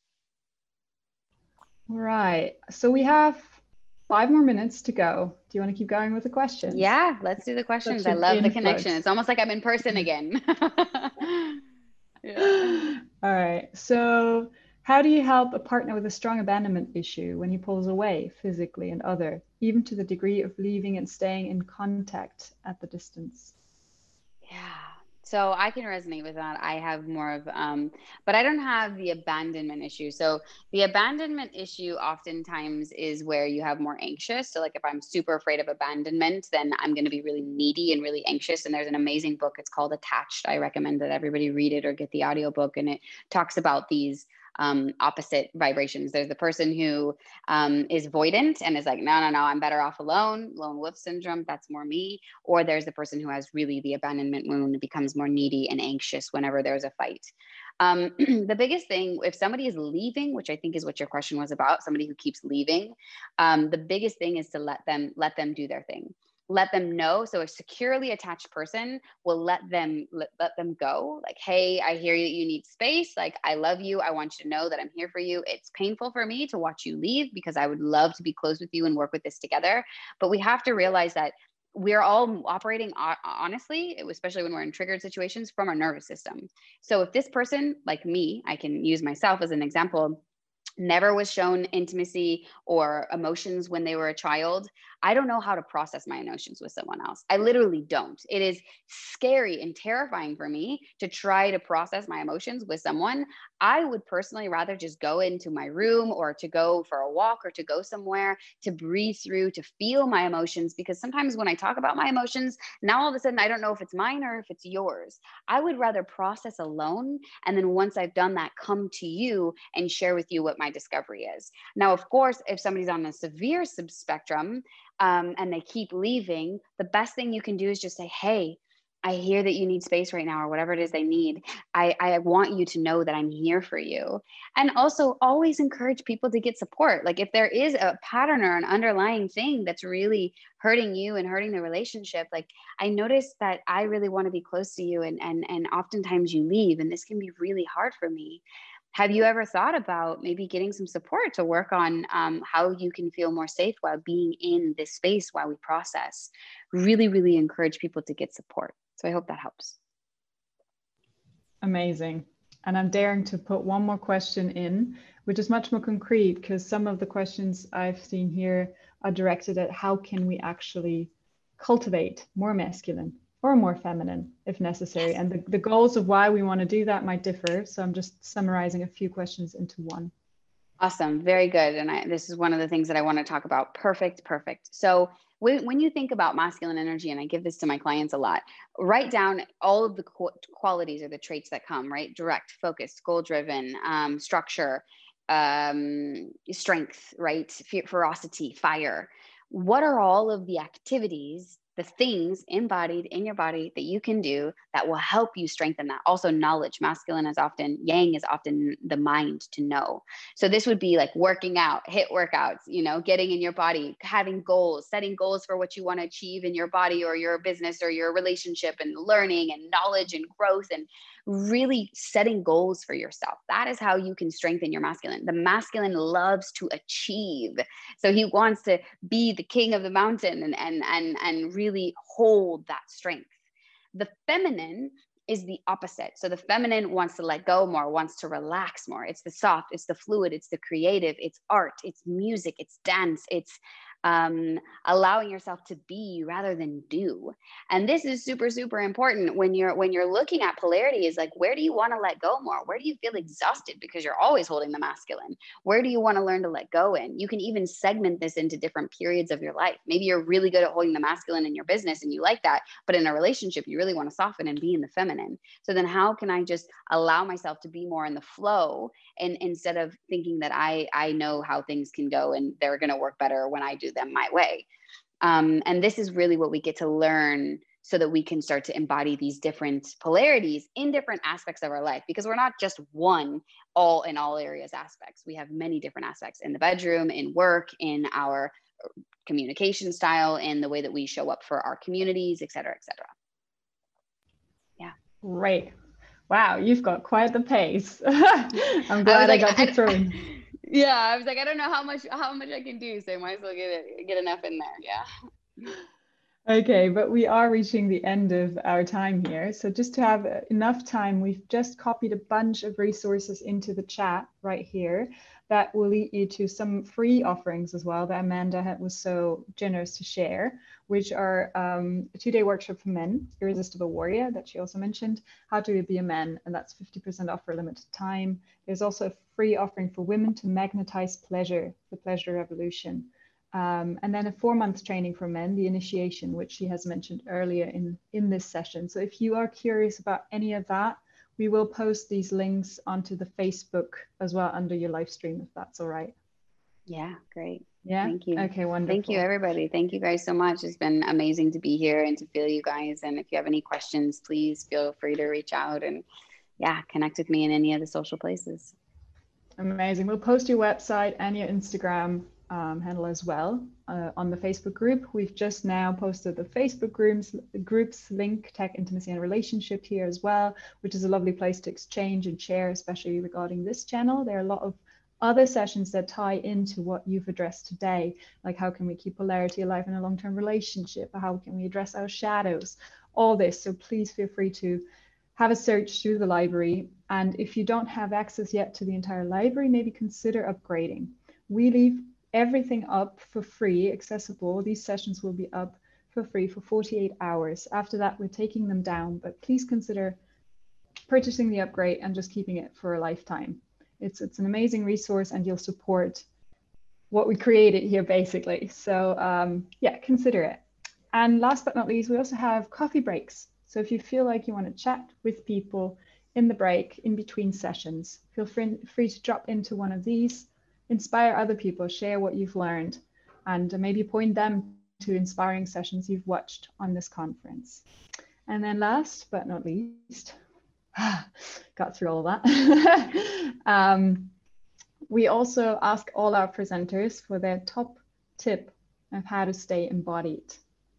S2: All right. So we have 5 more minutes to go. Do you want to keep going with the questions?
S3: Yeah, let's do the questions. I love the connection. It's almost like I'm in person again.
S2: Yeah. All right. So how do you help a partner with a strong abandonment issue when he pulls away physically and other, even to the degree of leaving and staying in contact at the distance?
S3: Yeah. So I can resonate with that. I have more of, but I don't have the abandonment issue. So the abandonment issue oftentimes is where you have more anxious. So like if I'm super afraid of abandonment, then I'm going to be really needy and really anxious. And there's an amazing book. It's called Attached. I recommend that everybody read it or get the audiobook. And it talks about these opposite vibrations. There's the person who is avoidant and is like, no, I'm better off alone, lone wolf syndrome, that's more me. Or there's the person who has really the abandonment wound and becomes more needy and anxious whenever there's a fight. The biggest thing, if somebody is leaving, which I think is what your question was about, somebody who keeps leaving, the biggest thing is to let them do their thing. Let them know. So a securely attached person will let them go. Like, hey, I hear you need space. Like, I love you. I want you to know that I'm here for you. It's painful for me to watch you leave because I would love to be close with you and work with this together. But we have to realize that we're all operating, honestly, especially when we're in triggered situations, from our nervous system. So if this person, like me, I can use myself as an example, never was shown intimacy or emotions when they were a child, I don't know how to process my emotions with someone else. I literally don't. It is scary and terrifying for me to try to process my emotions with someone. I would personally rather just go into my room or to go for a walk or to go somewhere to breathe through, to feel my emotions. Because sometimes when I talk about my emotions, now all of a sudden, I don't know if it's mine or if it's yours. I would rather process alone. And then once I've done that, come to you and share with you what my discovery is. Now, of course, if somebody's on a severe spectrum, and they keep leaving, the best thing you can do is just say, hey, I hear that you need space right now, or whatever it is they need. I want you to know that I'm here for you. And also always encourage people to get support. Like if there is a pattern or an underlying thing that's really hurting you and hurting the relationship, like I noticed that I really want to be close to you, and oftentimes you leave, and this can be really hard for me. Have you ever thought about maybe getting some support to work on how you can feel more safe while being in this space while we process? Really, really encourage people to get support. So I hope that helps.
S2: Amazing. And I'm daring to put one more question in, which is much more concrete, because some of the questions I've seen here are directed at how can we actually cultivate more masculine or more feminine if necessary. And the goals of why we want to do that might differ. So I'm just summarizing a few questions into one.
S3: Awesome. Very good. And this is one of the things that I want to talk about. Perfect. So when you think about masculine energy, and I give this to my clients a lot, write down all of the qualities or the traits that come, right? Direct, focused, goal-driven, structure, strength, right? Ferocity, fire. What are all of the activities the things embodied in your body that you can do that will help you strengthen that. Also, knowledge. Masculine is often, yang is often the mind to know. So this would be like working out, HIIT workouts, you know, getting in your body, having goals, setting goals for what you want to achieve in your body or your business or your relationship, and learning and knowledge and growth, and really setting goals for yourself. That is how you can strengthen your masculine. The masculine loves to achieve. So he wants to be the king of the mountain and really hold that strength. The feminine is the opposite. So the feminine wants to let go more, wants to relax more. It's the soft, it's the fluid, it's the creative, it's art, it's music, it's dance, it's allowing yourself to be rather than do. And this is super, super important when you're looking at polarity. Is like, where do you want to let go more? Where do you feel exhausted because you're always holding the masculine? Where do you want to learn to let go in? You can even segment this into different periods of your life. Maybe you're really good at holding the masculine in your business and you like that, but in a relationship, you really want to soften and be in the feminine. So then how can I just allow myself to be more in the flow, and instead of thinking that I know how things can go and they're going to work better when I do them my way. And this is really what we get to learn, so that we can start to embody these different polarities in different aspects of our life, because we're not just one all in all areas aspects. We have many different aspects in the bedroom, in work, in our communication style, in the way that we show up for our communities, et cetera, et cetera. Yeah.
S2: Great. Wow, you've got quite the pace. I'm glad I got you through.
S3: Yeah, I was like, I don't know how much I can do, so I might as well get enough in there. Yeah.
S2: Okay, but we are reaching the end of our time here. So just to have enough time, we've just copied a bunch of resources into the chat right here that will lead you to some free offerings as well that Amanda was so generous to share, which are a 2-day workshop for men, Irresistible Warrior, that she also mentioned, How to Be a Man, and that's 50% off for a limited time. There's also a free offering for women to magnetize pleasure, the Pleasure Revolution. And then a 4-month training for men, the Initiation, which she has mentioned earlier in this session. So if you are curious about any of that, we will post these links onto the Facebook as well under your live stream, if that's all right.
S3: Yeah, great.
S2: Yeah.
S3: Thank you.
S2: Okay, wonderful.
S3: Thank you, everybody. Thank you guys so much. It's been amazing to be here and to feel you guys. And if you have any questions, please feel free to reach out and connect with me in any of the social places.
S2: Amazing. We'll post your website and your Instagram handle as well on the Facebook group. We've just now posted the Facebook groups link, Tech, Intimacy and Relationship, here as well, which is a lovely place to exchange and share, especially regarding this channel. There are a lot of other sessions that tie into what you've addressed today, like how can we keep polarity alive in a long-term relationship? How can we address our shadows? All this. So please feel free to have a search through the library. And if you don't have access yet to the entire library, maybe consider upgrading. We leave everything up for free, accessible. These sessions will be up for free for 48 hours. After that, we're taking them down, but please consider purchasing the upgrade and just keeping it for a lifetime. It's an amazing resource, and you'll support what we created here, basically. So yeah, consider it. And last but not least, we also have coffee breaks. So if you feel like you want to chat with people in the break, in between sessions, feel free to drop into one of these, inspire other people, share what you've learned, and maybe point them to inspiring sessions you've watched on this conference. And then last but not least, got through all of that. We also ask all our presenters for their top tip of how to stay embodied.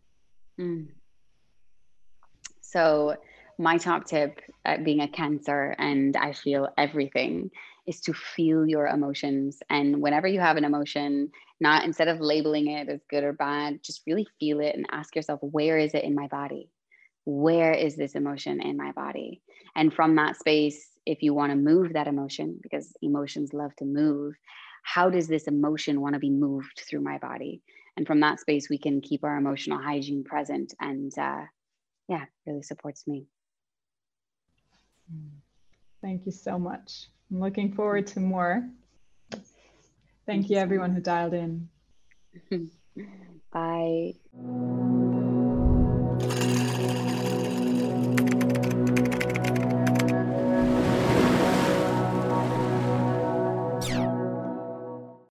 S3: So my top tip, being a Cancer and I feel everything, is to feel your emotions. And whenever you have an emotion, instead of labeling it as good or bad, just really feel it and ask yourself, where is it in my body? Where is this emotion in my body? And from that space, if you want to move that emotion, because emotions love to move, how does this emotion want to be moved through my body? And from that space, we can keep our emotional hygiene present, and really supports me.
S2: Thank you so much. I'm looking forward to more. Thank you everyone who dialed in.
S3: Bye.